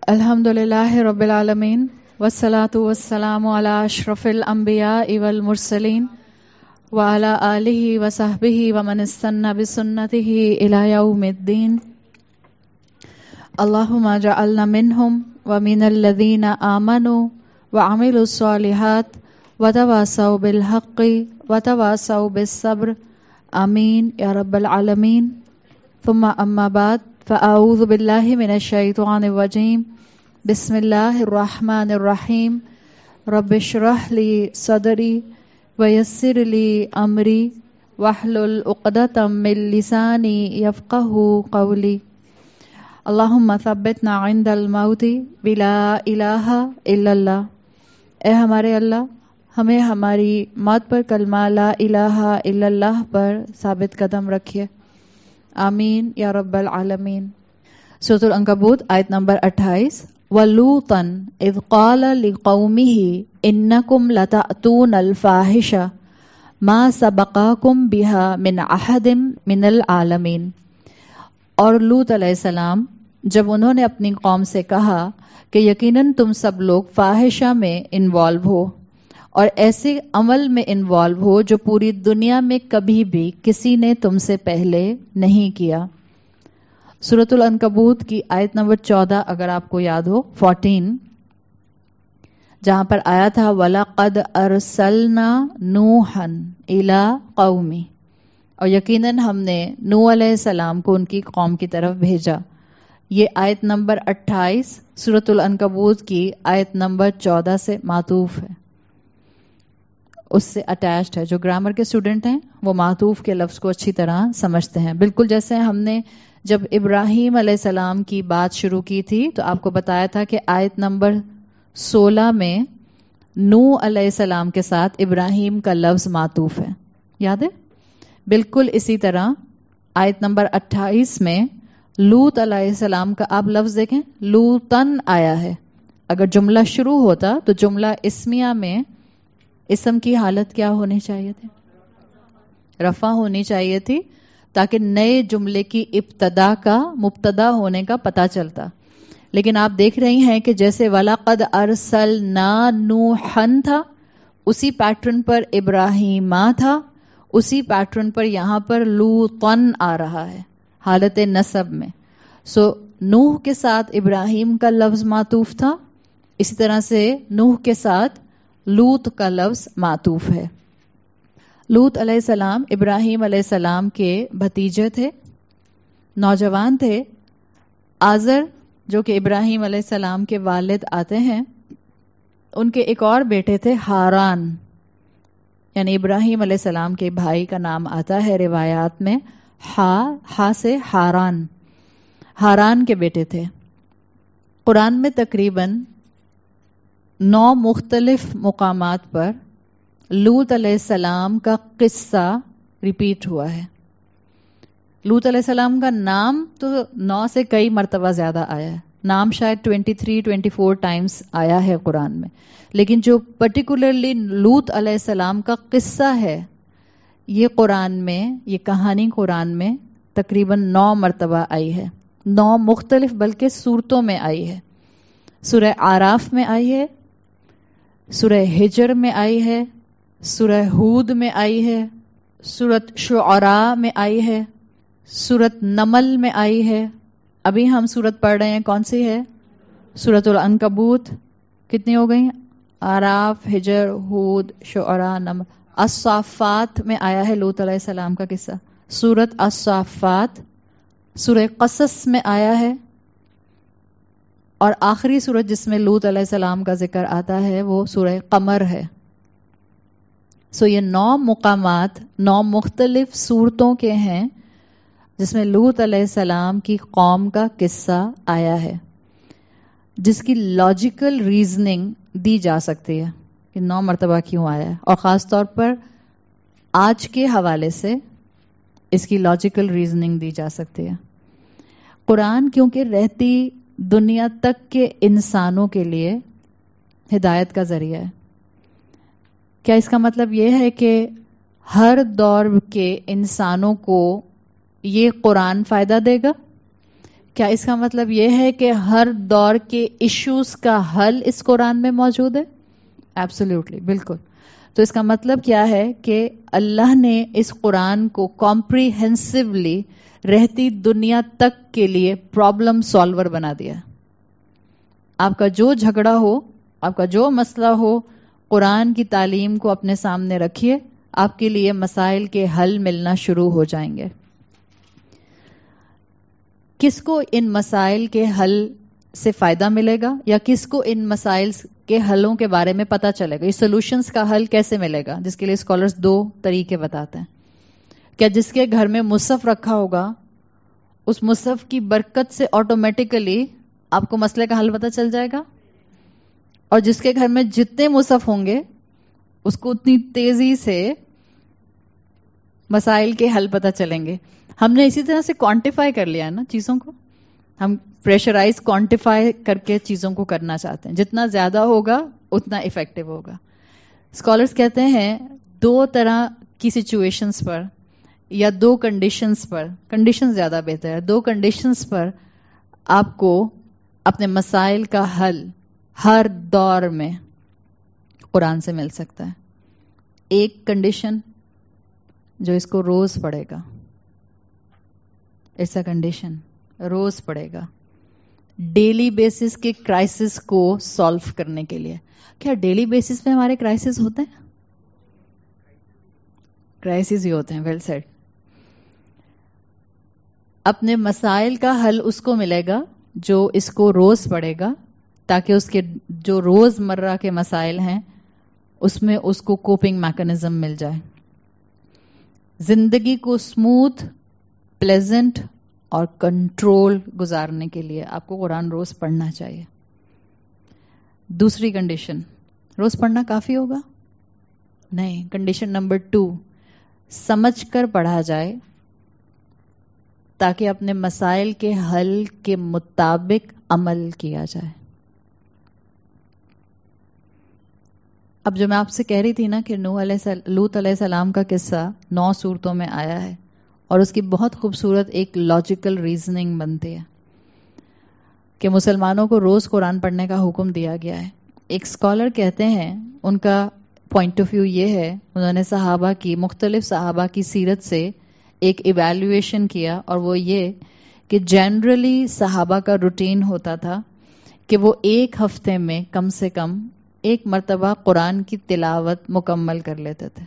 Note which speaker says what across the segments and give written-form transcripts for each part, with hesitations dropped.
Speaker 1: الحمدللہ رب العالمین والصلاة والسلام علی اشرف الانبیاء والمرسلین وعلی آلہ وصحبہ ومن استنى بسنتہ الی یوم الدین اللہم اجعلنا منہم ومن الذین آمنوا وعملوا الصالحات وتواصوا بالحق وتواصوا بالصبر آمین یا رب العالمین. ثم اما بعد فاعوذ باللہ من الشیطان الرجیم. بسم اللہ الرحمن الرحیم. رب اشرح لی صدری ویسر لی امری واحلل عقدۃ من لسانی یفقہوا قولی. اللہم ثبتنا عند الموت بلا الہ الا اللہ. اے ہمارے اللہ، ہمیں ہماری موت پر کلمہ لا الہ الا اللہ پر ثابت قدم رکھیے. آمین یا رب العالمین. سورۃ العنکبوت آیت نمبر 28. وَلُوطًا اِذْ قَالَ لِقَوْمِهِ إِنَّكُمْ لَتَأْتُونَ الْفَاحِشَةَ مَا سَبَقَاكُمْ بِهَا مِنْ أَحَدٍ مِنَ الْعَالَمِينَ. اور لوط علیہ السلام جب انہوں نے اپنی قوم سے کہا کہ یقیناً تم سب لوگ فاحشہ میں انوالو ہو اور ایسے عمل میں انوالو ہو جو پوری دنیا میں کبھی بھی کسی نے تم سے پہلے نہیں کیا. سورۃ العنکبوت کی آیت نمبر 14 اگر آپ کو یاد ہو 14، جہاں پر آیا تھا وَلَقَدْ أَرْسَلْنَا نُوحًا إِلَىٰ قَوْمِهِ، اور یقیناً ہم نے نوح علیہ السلام کو ان کی قوم کی طرف بھیجا. یہ آیت نمبر 28 سورۃ العنکبوت کی آیت نمبر 14 سے معطوف ہے، اس سے اٹیچڈ ہے. جو گرامر کے اسٹوڈنٹ ہیں وہ معطوف کے لفظ کو اچھی طرح سمجھتے ہیں. بالکل جیسے ہم نے جب ابراہیم علیہ السلام کی بات شروع کی تھی تو آپ کو بتایا تھا کہ آیت نمبر 16 میں نوح علیہ السلام کے ساتھ ابراہیم کا لفظ معطوف ہے، یاد ہے؟ بالکل اسی طرح آیت نمبر 28 میں لوط علیہ السلام کا آپ لفظ دیکھیں، لوطن آیا ہے. اگر جملہ شروع ہوتا تو جملہ اسمیہ میں اسم کی حالت کیا ہونی چاہیے تھی؟ رفع ہونی چاہیے تھی، تاکہ نئے جملے کی ابتدا کا مبتدا ہونے کا پتہ چلتا. لیکن آپ دیکھ رہی ہیں کہ جیسے وَلَقَدْ أَرْسَلْنَا نُوحًا تھا، اسی پیٹرن پر ابراہیما تھا، اسی پیٹرن پر یہاں پر لوطن آ رہا ہے حالت نصب میں. نوح کے ساتھ ابراہیم کا لفظ معطوف تھا، اسی طرح سے نوح کے ساتھ لوط کا لفظ معطوف ہے. لوط علیہ السلام ابراہیم علیہ السلام کے بھتیجے تھے، نوجوان تھے. آزر جو کہ ابراہیم علیہ السلام کے والد آتے ہیں، ان کے ایک اور بیٹے تھے ہاران، یعنی ابراہیم علیہ السلام کے بھائی کا نام آتا ہے روایات میں ہا سے ہاران. ہاران کے بیٹے تھے. قرآن میں تقریباً 9 مختلف مقامات پر لوط علیہ السلام کا قصہ ریپیٹ ہوا ہے. لوط علیہ السلام کا نام تو 9 سے کئی مرتبہ زیادہ آیا ہے، نام شاید 23-24 ٹائمز آیا ہے قرآن میں، لیکن جو پرٹیکولرلی لوط علیہ السلام کا قصہ ہے یہ قرآن میں، یہ کہانی قرآن میں تقریباً 9 مرتبہ آئی ہے. 9 مختلف بلکہ صورتوں میں آئی ہے. سورہ آراف میں آئی ہے، سورہ ہجر میں آئی ہے، سورہ ہود میں آئی ہے، سورۃ شعراء میں آئی ہے، سورۃ نمل میں آئی ہے. ابھی ہم سورت پڑھ رہے ہیں، کون سی ہے؟ سورۃ العنکبوت. کتنی ہو گئی؟ آراف، ہجر، ہود، شعراء، نمل. الصافات میں آیا ہے لوط علیہ السلام کا قصہ، سورۃ الصافات. سورہ قصص میں آیا ہے، اور آخری سورت جس میں لوط علیہ السلام کا ذکر آتا ہے وہ سورہ قمر ہے. یہ 9 مقامات 9 مختلف صورتوں کے ہیں جس میں لوط علیہ السلام کی قوم کا قصہ آیا ہے، جس کی لاجیکل ریزننگ دی جا سکتی ہے کہ 9 مرتبہ کیوں آیا ہے، اور خاص طور پر آج کے حوالے سے اس کی لاجیکل ریزننگ دی جا سکتی ہے. قرآن کیونکہ رہتی دنیا تک کے انسانوں کے لیے ہدایت کا ذریعہ ہے. کیا اس کا مطلب یہ ہے کہ ہر دور کے انسانوں کو یہ قرآن فائدہ دے گا؟ کیا اس کا مطلب یہ ہے کہ ہر دور کے ایشوز کا حل اس قرآن میں موجود ہے؟ ایبسلیوٹلی، بالکل. تو اس کا مطلب کیا ہے کہ اللہ نے اس قرآن کو کمپریہنسولی رہتی دنیا تک کے لیے پرابلم سالور بنا دیا. آپ کا جو جھگڑا ہو، آپ کا جو مسئلہ ہو، قرآن کی تعلیم کو اپنے سامنے رکھیے، آپ کے لیے مسائل کے حل ملنا شروع ہو جائیں گے. کس کو ان مسائل کے حل سے فائدہ ملے گا، یا کس کو ان مسائل کے حلوں کے بارے میں پتہ چلے گا؟ یہ سولوشنز کا حل کیسے ملے گا؟ جس کے لیے اسکالرز دو طریقے بتاتے ہیں. کیا جس کے گھر میں مصحف رکھا ہوگا، اس مصحف کی برکت سے آٹومیٹیکلی آپ کو مسئلے کا حل پتہ چل جائے گا؟ اور جس کے گھر میں جتنے مصحف ہوں گے اس کو اتنی تیزی سے مسائل کے حل پتہ چلیں گے. ہم نے اسی طرح سے کوانٹیفائی کر لیا ہے نا چیزوں کو. ہم پریشرائز کوانٹیفائی کر کے چیزوں کو کرنا چاہتے ہیں. جتنا زیادہ ہوگا اتنا افیکٹو ہوگا. اسکالرز کہتے ہیں دو طرح کی سچویشنز پر یا دو کنڈیشنز پر، کنڈیشن زیادہ بہتر ہے، دو کنڈیشنز پر آپ کو اپنے مسائل کا حل ہر دور میں قرآن سے مل سکتا ہے. ایک کنڈیشن جو اس کو روز پڑھے گا، ایسا کنڈیشن روز پڑھے گا ڈیلی بیسس کے کرائسس کو سالو کرنے کے لیے. کیا ڈیلی بیسس پہ ہمارے کرائسس ہوتے ہیں؟ کرائسس ہی ہوتے ہیں. Well said. اپنے مسائل کا حل اس کو ملے گا جو اس کو روز پڑھے گا، تاکہ اس کے جو روز مرہ کے مسائل ہیں اس میں اس کو کوپنگ میکانزم مل جائے. زندگی کو اسموتھ، پلیزنٹ اور کنٹرول گزارنے کے لیے آپ کو قرآن روز پڑھنا چاہیے. دوسری کنڈیشن، روز پڑھنا کافی ہوگا؟ نہیں. کنڈیشن نمبر 2، سمجھ کر پڑھا جائے تاکہ اپنے مسائل کے حل کے مطابق عمل کیا جائے. اب جو میں آپ سے کہہ رہی تھی نا کہ لوط علیہ السلام کا قصہ 9 سورتوں میں آیا ہے، اور اس کی بہت خوبصورت ایک لاجیکل ریزننگ بنتی ہے کہ مسلمانوں کو روز قرآن پڑھنے کا حکم دیا گیا ہے. ایک اسکالر کہتے ہیں ان کا پوائنٹ آف ویو یہ ہے، انہوں نے صحابہ کی، مختلف صحابہ کی سیرت سے ایک ایویلویشن کیا، اور وہ یہ کہ جنرلی صحابہ کا روٹین ہوتا تھا کہ وہ ایک ہفتے میں کم سے کم ایک مرتبہ قرآن کی تلاوت مکمل کر لیتے تھے.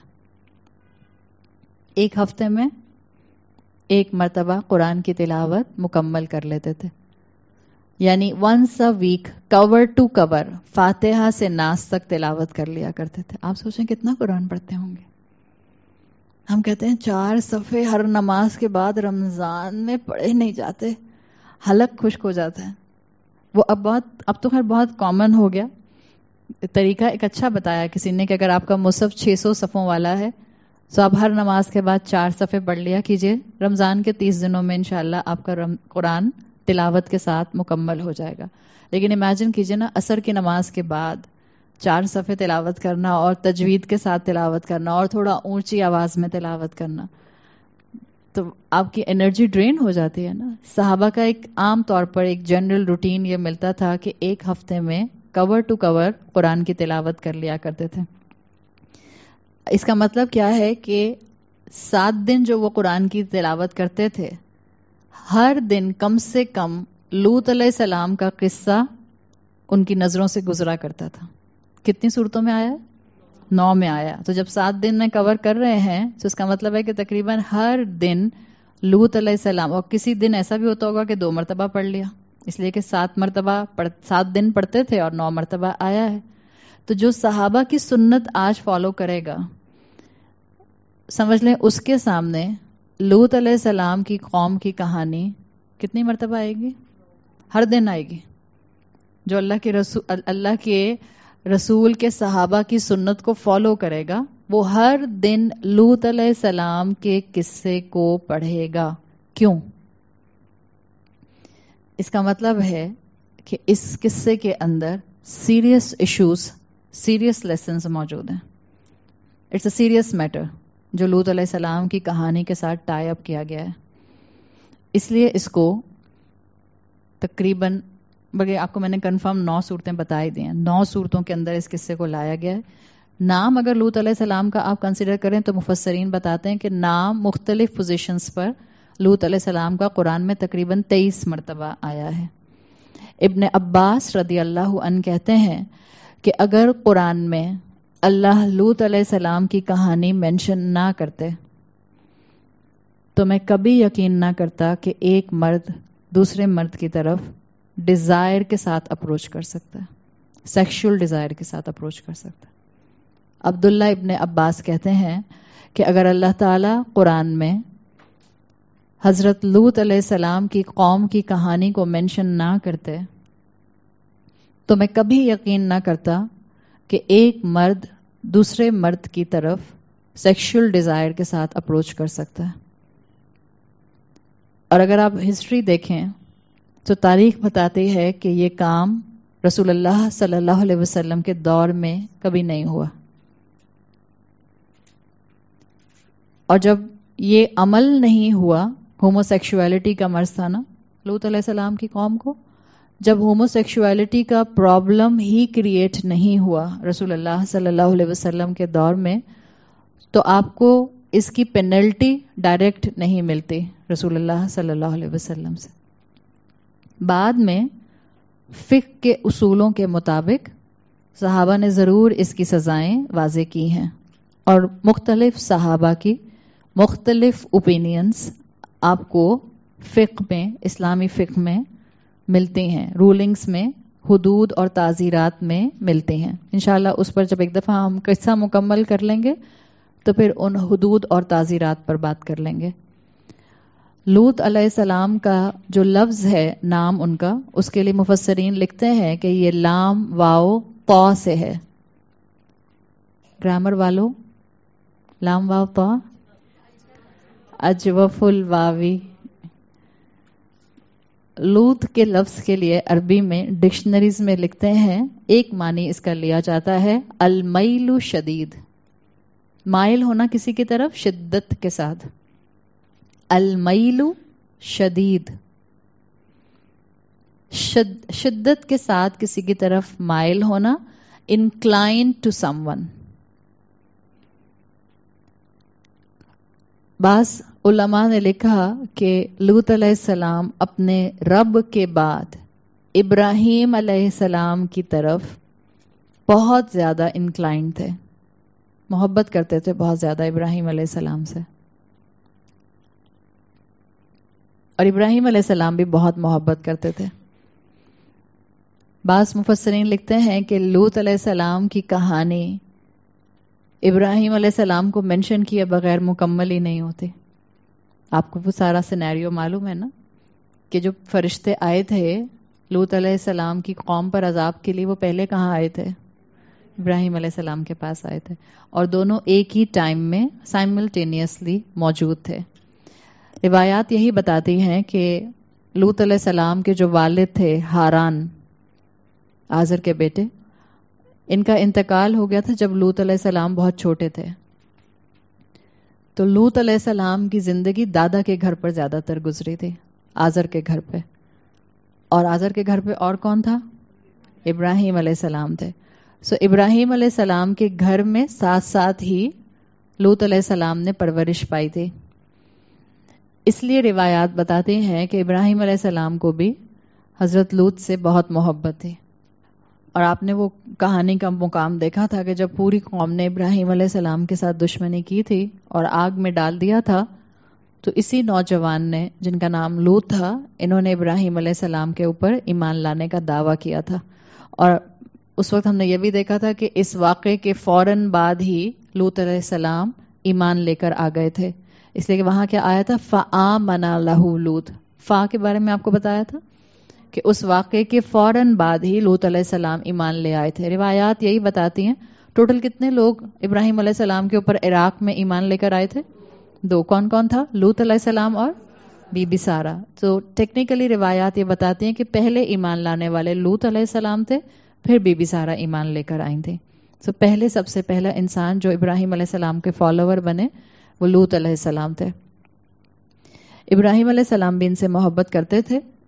Speaker 1: ایک ہفتے میں ایک مرتبہ قرآن کی تلاوت مکمل کر لیتے تھے. یعنی once a week cover to cover فاتحہ سے ناس تک تلاوت کر لیا کرتے تھے. آپ سوچیں کتنا قرآن پڑھتے ہوں گے. ہم کہتے ہیں 4 صفحے ہر نماز کے بعد رمضان میں پڑھے نہیں جاتے، حلق خشک ہو جاتا ہے. وہ اب تو خیر بہت کامن ہو گیا. طریقہ ایک اچھا بتایا کسی نے کہ اگر آپ کا مصحف 600 صفحوں والا ہے تو آپ ہر نماز کے بعد 4 صفحے پڑھ لیا کیجئے. رمضان کے 30 دنوں میں انشاءاللہ آپ کا قرآن تلاوت کے ساتھ مکمل ہو جائے گا. لیکن امیجن کیجئے نا، عصر کی نماز کے بعد 4 صفحے تلاوت کرنا، اور تجوید کے ساتھ تلاوت کرنا، اور تھوڑا اونچی آواز میں تلاوت کرنا، تو آپ کی انرجی ڈرین ہو جاتی ہے نا. صحابہ کا ایک عام طور پر ایک جنرل روٹین یہ ملتا تھا کہ ایک ہفتے میں کور ٹو کور قرآن کی تلاوت کر لیا کرتے تھے. اس کا مطلب کیا ہے کہ 7 دن جو وہ قرآن کی تلاوت کرتے تھے، ہر دن کم سے کم لوط علیہ السلام کا قصہ ان کی نظروں سے گزرا کرتا تھا. کتنی صورتوں میں آیا؟ 9 میں آیا. تو جب 7 دن میں کور کر رہے ہیں تو اس کا مطلب ہے کہ تقریباً ہر دن لوط علیہ السلام، اور کسی دن ایسا بھی ہوتا ہوگا کہ 2 مرتبہ پڑھ لیا، اس لیے کہ 7 دن پڑھتے تھے اور 9 مرتبہ آیا ہے. تو جو صحابہ کی سنت آج فالو کرے گا، سمجھ لیں اس کے سامنے لوط علیہ السلام کی قوم کی کہانی کتنی مرتبہ آئے گی؟ ہر دن آئے گی. جو اللہ کے رسول کے صحابہ کی سنت کو فالو کرے گا وہ ہر دن لوط علیہ السلام کے قصے کو پڑھے گا. کیوں؟ اس کا مطلب ہے کہ اس قصے کے اندر سیریس ایشوز، سیریس لیسنز موجود ہیں. اٹس اے سیریس میٹر جو لوط علیہ السلام کی کہانی کے ساتھ ٹائی اپ کیا گیا ہے. اس لیے اس کو تقریباً بلکہ آپ کو میں نے کنفرم 9 صورتیں بتا ہی دی ہیں. 9 صورتوں کے اندر اس قصے کو لایا گیا ہے. نام اگر لوط علیہ السلام کا آپ کنسیڈر کریں تو مفسرین بتاتے ہیں کہ نام مختلف پوزیشنز پر لوط علیہ السلام کا قرآن میں تقریباً 23 مرتبہ آیا ہے. ابن عباس رضی اللہ عنہ کہتے ہیں کہ اگر قرآن میں اللہ لوط علیہ السلام کی کہانی مینشن نہ کرتے تو میں کبھی یقین نہ کرتا کہ ایک مرد دوسرے مرد کی طرف ڈیزائر کے ساتھ اپروچ کر سکتا ہے, سیکشول ڈیزائر کے ساتھ اپروچ کر سکتا ہے. عبداللہ ابن عباس کہتے ہیں کہ اگر اللہ تعالی قرآن میں حضرت لوط علیہ السلام کی قوم کی کہانی کو مینشن نہ کرتے تو میں کبھی یقین نہ کرتا کہ ایک مرد دوسرے مرد کی طرف سیکشول ڈیزائر کے ساتھ اپروچ کر سکتا ہے. اور اگر آپ ہسٹری دیکھیں تو تاریخ بتاتی ہے کہ یہ کام رسول اللہ صلی اللہ علیہ وسلم کے دور میں کبھی نہیں ہوا. اور جب یہ عمل نہیں ہوا, ہومو سیکشولیٹی کا مرض تھا نا لوط علیہ السلام کی قوم کو, جب ہومو سیکشولیٹی کا پرابلم ہی کریٹ نہیں ہوا رسول اللہ صلی اللہ علیہ وسلم کے دور میں, تو آپ کو اس کی پینلٹی ڈائریکٹ نہیں ملتی رسول اللہ صلی اللہ علیہ وسلم سے. بعد میں فقہ کے اصولوں کے مطابق صحابہ نے ضرور اس کی سزائیں واضح کی ہیں, اور مختلف صحابہ کی مختلف اوپینینز آپ کو فقہ میں, اسلامی فقہ میں ملتی ہیں, رولنگز میں, حدود اور تعزیرات میں ملتی ہیں. انشاءاللہ اس پر جب ایک دفعہ ہم قصہ مکمل کر لیں گے تو پھر ان حدود اور تعزیرات پر بات کر لیں گے. لوط علیہ السلام کا جو لفظ ہے نام ان کا, اس کے لیے مفسرین لکھتے ہیں کہ یہ لام واو طا سے ہے. گرامر والو, لام واو طا, اجوف الواوی. لوط کے لفظ کے لیے عربی میں ڈکشنریز میں لکھتے ہیں ایک معنی اس کا لیا جاتا ہے المیل شدید, مائل ہونا کسی کی طرف شدت کے ساتھ. المیل شدید, شدت کے ساتھ کسی کی طرف مائل ہونا, انکلائن ٹو سم ون. بعض علماء نے لکھا کہ لوط علیہ السلام اپنے رب کے بعد ابراہیم علیہ السلام کی طرف بہت زیادہ انکلائن تھے, محبت کرتے تھے بہت زیادہ ابراہیم علیہ السلام سے, اور ابراہیم علیہ السلام بھی بہت محبت کرتے تھے. بعض مفسرین لکھتے ہیں کہ لوط علیہ السلام کی کہانی ابراہیم علیہ السلام کو مینشن کیے بغیر مکمل ہی نہیں ہوتی. آپ کو وہ سارا سینیریو معلوم ہے نا, کہ جو فرشتے آئے تھے لوط علیہ السلام کی قوم پر عذاب کے لیے, وہ پہلے کہاں آئے تھے؟ ابراہیم علیہ السلام کے پاس آئے تھے, اور دونوں ایک ہی ٹائم میں سائملٹینیسلی موجود تھے. روایات یہی بتاتی ہیں کہ لوط علیہ السلام کے جو والد تھے ہاران, آزر کے بیٹے, ان کا انتقال ہو گیا تھا جب لوط علیہ السلام بہت چھوٹے تھے. تو لوط علیہ السلام کی زندگی دادا کے گھر پر زیادہ تر گزری تھی, آزر کے گھر پہ. اور آزر کے گھر پہ اور کون تھا؟ ابراہیم علیہ السلام تھے. سو ابراہیم علیہ السلام کے گھر میں ساتھ ساتھ ہی لوط علیہ السلام نے پرورش پائی تھی. اس لیے روایات بتاتے ہیں کہ ابراہیم علیہ السلام کو بھی حضرت لوط سے بہت محبت تھی. اور آپ نے وہ کہانی کا مقام دیکھا تھا کہ جب پوری قوم نے ابراہیم علیہ السلام کے ساتھ دشمنی کی تھی اور آگ میں ڈال دیا تھا, تو اسی نوجوان نے جن کا نام لوط تھا, انہوں نے ابراہیم علیہ السلام کے اوپر ایمان لانے کا دعویٰ کیا تھا. اور اس وقت ہم نے یہ بھی دیکھا تھا کہ اس واقعے کے فوراً بعد ہی لوط علیہ السلام ایمان لے کر آ گئے تھے, اس لیے کہ وہاں کیا آیا تھا؟ فآمن لہ لوط. فا کے بارے میں آپ کو بتایا تھا کہ اس واقعے کے فوراً بعد ہی لوط علیہ السلام ایمان لے آئے تھے. روایات یہی بتاتی ہیں. ٹوٹل کتنے لوگ ابراہیم علیہ السلام کے اوپر عراق میں ایمان لے کر آئے تھے؟ 2. کون کون تھا؟ لوط علیہ السلام اور بی بی سارہ. تو ٹیکنیکلی روایات یہ بتاتی ہیں کہ پہلے ایمان لانے والے لوط علیہ السلام تھے, پھر بی بی سارہ ایمان لے کر آئی تھی. تو پہلے سب سے پہلا انسان جو ابراہیم علیہ السلام کے فالوور بنے وہ لوط علیہ السلام تھے. ابراہیم علیہ السلام بھی ان سے محبت کرتے تھے,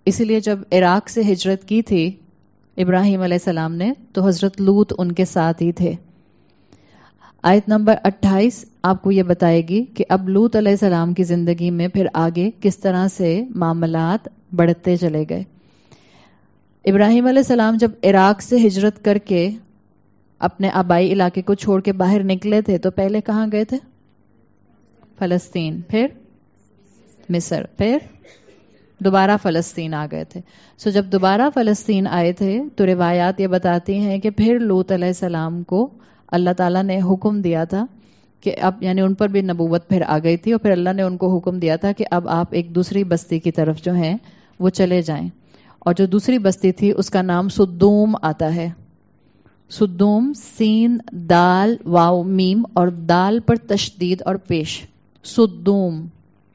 Speaker 1: اسی لیے جب عراق سے ہجرت کی تھی ابراہیم علیہ السلام نے تو حضرت لوط ان کے ساتھ ہی تھے. آیت نمبر 28 آپ کو یہ بتائے گی کہ اب لوط علیہ السلام کی زندگی میں پھر آگے کس طرح سے معاملات بڑھتے چلے گئے. ابراہیم علیہ السلام جب عراق سے ہجرت کر کے اپنے آبائی علاقے کو چھوڑ کے باہر نکلے تھے تو پہلے کہاں گئے تھے؟ فلسطین، پھر مصر، پھر دوبارہ فلسطین آ گئے تھے. جب دوبارہ فلسطین آئے تھے تو روایات یہ بتاتی ہیں کہ پھر لوط علیہ السلام کو اللہ تعالیٰ نے حکم دیا تھا کہ اب یعنی ان پر بھی نبوت پھر آ گئی تھی اور پھر اللہ نے ان کو حکم دیا تھا کہ اب آپ ایک دوسری بستی کی طرف جو ہیں وہ چلے جائیں. اور جو دوسری بستی تھی اس کا نام سدوم آتا ہے. سدوم سین دال واو میم اور دال پر تشدید اور پیش، سدوم.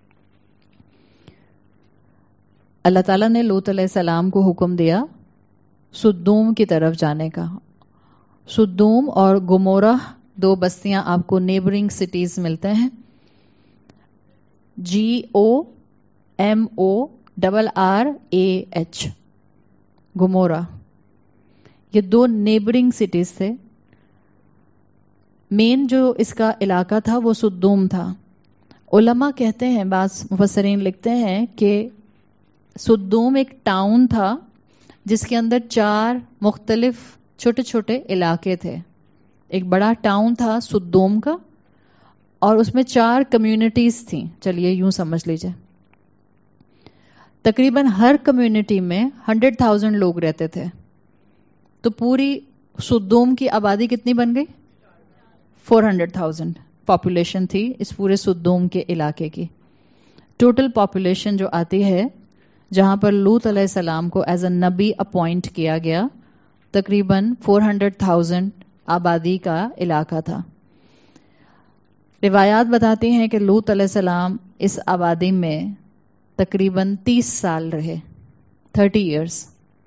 Speaker 1: اللہ تعالیٰ نے لوط علیہ السلام کو حکم دیا سدوم کی طرف جانے کا. سدوم اور گمورہ دو بستیاں آپ کو نیبرنگ سٹیز ملتے ہیں. GOMORRAH گمورہ، یہ دو نیبرنگ سٹیز تھے. مین جو اس کا علاقہ تھا وہ سدوم تھا. علماء کہتے ہیں، بعض مفسرین لکھتے ہیں کہ سدوم ایک ٹاؤن تھا جس کے اندر 4 مختلف چھوٹے چھوٹے علاقے تھے. ایک بڑا ٹاؤن تھا سدوم کا اور اس میں 4 کمیونٹیز تھیں. چلیے یوں سمجھ لیجئے تقریباً ہر کمیونٹی میں 100,000 لوگ رہتے تھے. تو پوری سدوم کی آبادی کتنی بن گئی؟ 400,000 پاپولیشن تھی اس پورے سدوم کے علاقے کی. ٹوٹل پاپولیشن جو آتی ہے جہاں پر لوط علیہ السلام کو ایز اے نبی اپوائنٹ کیا گیا تقریباً 400,000 آبادی کا علاقہ تھا. روایات بتاتی ہیں کہ لوط علیہ السلام اس آبادی میں تقریباً 30 سال رہے، 30 ایئرس.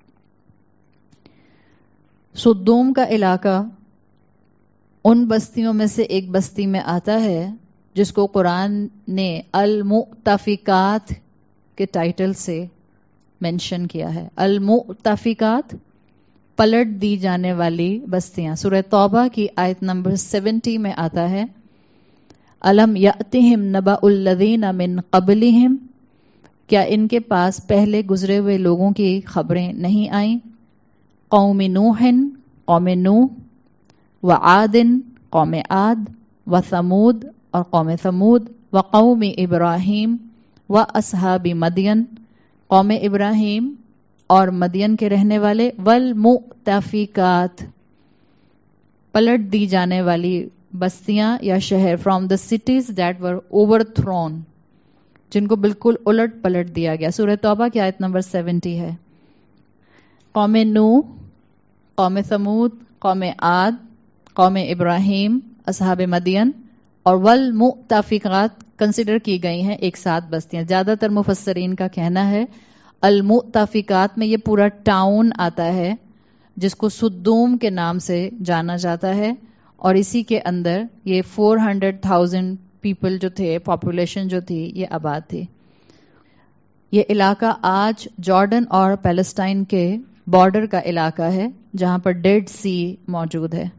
Speaker 1: سدوم کا علاقہ ان بستیوں میں سے ایک بستی میں آتا ہے جس کو قرآن نے المؤتفقات کے ٹائٹل سے مینشن کیا ہے. المؤتفقات، پلٹ دی جانے والی بستیاں. سورہ توبہ کی آیت نمبر 70 میں آتا ہے الم یأتہم نبأ الذین من قبلہم، کیا ان کے پاس پہلے گزرے ہوئے لوگوں کی خبریں نہیں آئیں؟ قوم نوح، قوم نوح، وعاد، قوم عاد، وثمود اور قوم ثمود، وقوم ابراہیم، واصحاب مدین، قوم ابراہیم اور مدین کے رہنے والے، والمؤتفقات، پلٹ دی جانے والی بستیاں یا شہر، from the cities that were overthrown, جن کو بالکل الٹ پلٹ دیا گیا. سورہ توبہ کی آیت نمبر 70 ہے. قوم نوح، قوم ثمود، قوم عاد، قوم ابراہیم، اصحاب مدین اور والمؤتفقات کنسیڈر کی گئی ہیں ایک ساتھ بستیاں. زیادہ تر مفسرین کا کہنا ہے المؤتفقات میں یہ پورا ٹاؤن آتا ہے جس کو سدوم کے نام سے جانا جاتا ہے اور اسی کے اندر یہ 400,000 پیپل جو تھے، پاپولیشن جو تھی، یہ آباد تھی. یہ علاقہ آج جارڈن اور پیلسٹائن کے بارڈر کا علاقہ ہے جہاں پر ڈیڈ سی موجود ہے.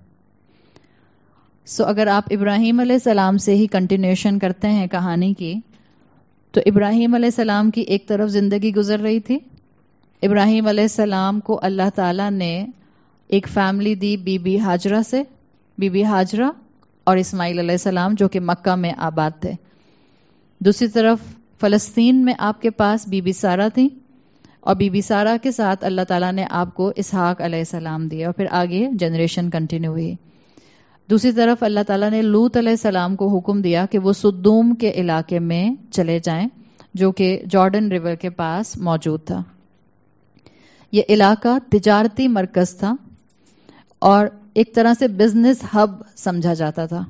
Speaker 1: اگر آپ ابراہیم علیہ السلام سے ہی کنٹینیوشن کرتے ہیں کہانی کی، تو ابراہیم علیہ السلام کی ایک طرف زندگی گزر رہی تھی. ابراہیم علیہ السلام کو اللہ تعالیٰ نے ایک فیملی دی بی بی ہاجرہ سے، بی بی ہاجرہ اور اسماعیل علیہ السلام جو کہ مکہ میں آباد تھے. دوسری طرف فلسطین میں آپ کے پاس بی بی سارہ تھی اور بی بی سارہ کے ساتھ اللہ تعالیٰ نے آپ کو اسحاق علیہ السلام دیا اور پھر آگے جنریشن کنٹینیو ہوئی. دوسری طرف اللہ تعالیٰ نے لوط علیہ السلام کو حکم دیا کہ وہ سدوم کے علاقے میں چلے جائیں جو کہ جارڈن ریور کے پاس موجود تھا. یہ علاقہ تجارتی مرکز تھا اور ایک طرح سے بزنس ہب سمجھا جاتا تھا.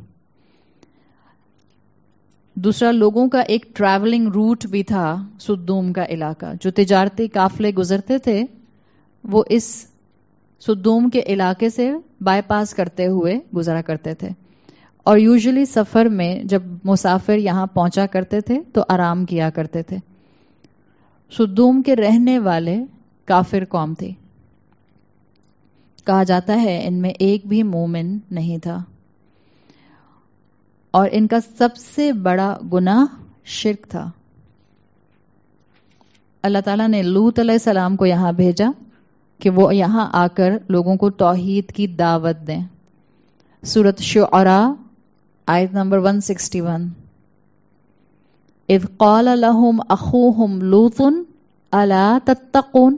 Speaker 1: دوسرا لوگوں کا ایک ٹریولنگ روٹ بھی تھا. سدوم کا علاقہ جو تجارتی قافلے گزرتے تھے وہ اس سدوم کے علاقے سے بائی پاس کرتے ہوئے گزرا کرتے تھے اور یوزلی سفر میں جب مسافر یہاں پہنچا کرتے تھے تو آرام کیا کرتے تھے. سدوم کے رہنے والے کافر قوم تھی. کہا جاتا ہے ان میں ایک بھی مومن نہیں تھا، اور ان کا سب سے بڑا گناہ شرک تھا. اللہ تعالیٰ نے لوط علیہ السلام کو یہاں بھیجا کہ وہ یہاں آ کر لوگوں کو توحید کی دعوت دیں. سورۃ شعراء آیت نمبر 161. اذ قال لهم اخوهم لوط الا تتقون.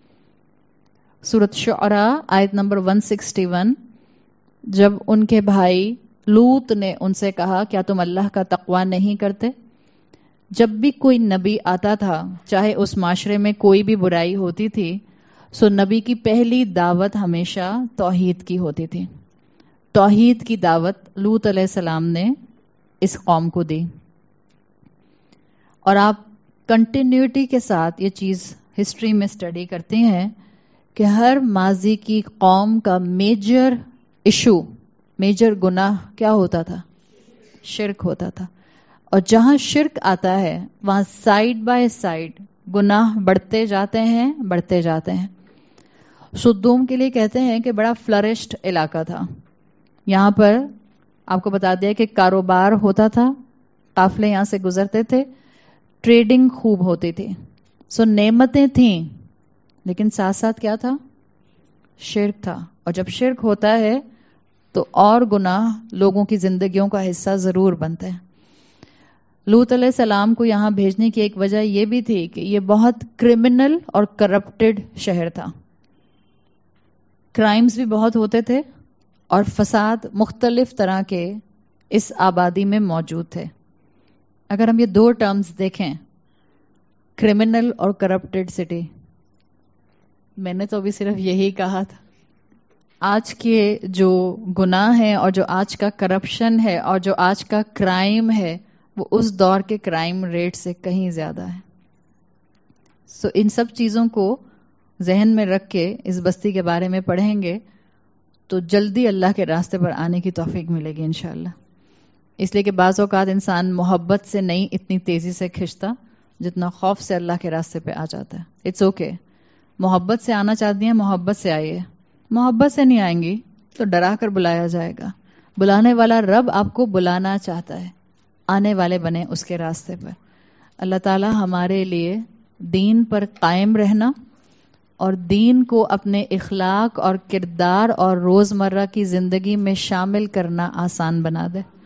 Speaker 1: سورۃ شعراء آیت نمبر 161. جب ان کے بھائی لوط نے ان سے کہا کیا تم اللہ کا تقوی نہیں کرتے؟ جب بھی کوئی نبی آتا تھا، چاہے اس معاشرے میں کوئی بھی برائی ہوتی تھی، سو نبی کی پہلی دعوت ہمیشہ توحید کی ہوتی تھی. توحید کی دعوت لوط علیہ السلام نے اس قوم کو دی. اور آپ کنٹینیوٹی کے ساتھ یہ چیز ہسٹری میں اسٹڈی کرتے ہیں کہ ہر ماضی کی قوم کا میجر ایشو، میجر گناہ کیا ہوتا تھا؟ شرک ہوتا تھا. اور جہاں شرک آتا ہے وہاں سائیڈ بائی سائیڈ گناہ بڑھتے جاتے ہیں بڑھتے جاتے ہیں. سدوم کے لیے کہتے ہیں کہ بڑا فلرشڈ علاقہ تھا. یہاں پر آپ کو بتا دیا کہ کاروبار ہوتا تھا، قافلے یہاں سے گزرتے تھے، ٹریڈنگ خوب ہوتی تھی. سو نعمتیں تھیں، لیکن ساتھ ساتھ کیا تھا؟ شرک تھا. اور جب شرک ہوتا ہے تو اور گناہ لوگوں کی زندگیوں کا حصہ ضرور بنتے ہیں. لوط علیہ السلام کو یہاں بھیجنے کی ایک وجہ یہ بھی تھی کہ یہ بہت کرمنل اور کرپٹڈ شہر تھا. کرائمز بھی بہت ہوتے تھے اور فساد مختلف طرح کے اس آبادی میں موجود تھے. اگر ہم یہ دو ٹرمز دیکھیں، کرمنل اور کرپٹڈ سٹی، میں نے تو ابھی صرف یہی کہا تھا. آج کے جو گناہ ہیں اور جو آج کا کرپشن ہے اور جو آج کا کرائم ہے وہ اس دور کے کرائم ریٹ سے کہیں زیادہ ہے. سو ان سب چیزوں کو ذہن میں رکھ کے اس بستی کے بارے میں پڑھیں گے تو جلدی اللہ کے راستے پر آنے کی توفیق ملے گی انشاءاللہ. اس لیے کہ بعض اوقات انسان محبت سے نہیں اتنی تیزی سے کھنچتا جتنا خوف سے اللہ کے راستے پہ آ جاتا ہے. It's okay. محبت سے آنا چاہتی ہیں، محبت سے آئیے. محبت سے نہیں آئیں گی تو ڈرا کر بلایا جائے گا. بلانے والا رب آپ کو بلانا چاہتا ہے، آنے والے بنے اس کے راستے پر. اللہ تعالی ہمارے لیے دین پر قائم رہنا اور دین کو اپنے اخلاق اور کردار اور روزمرہ کی زندگی میں شامل کرنا آسان بنا دے.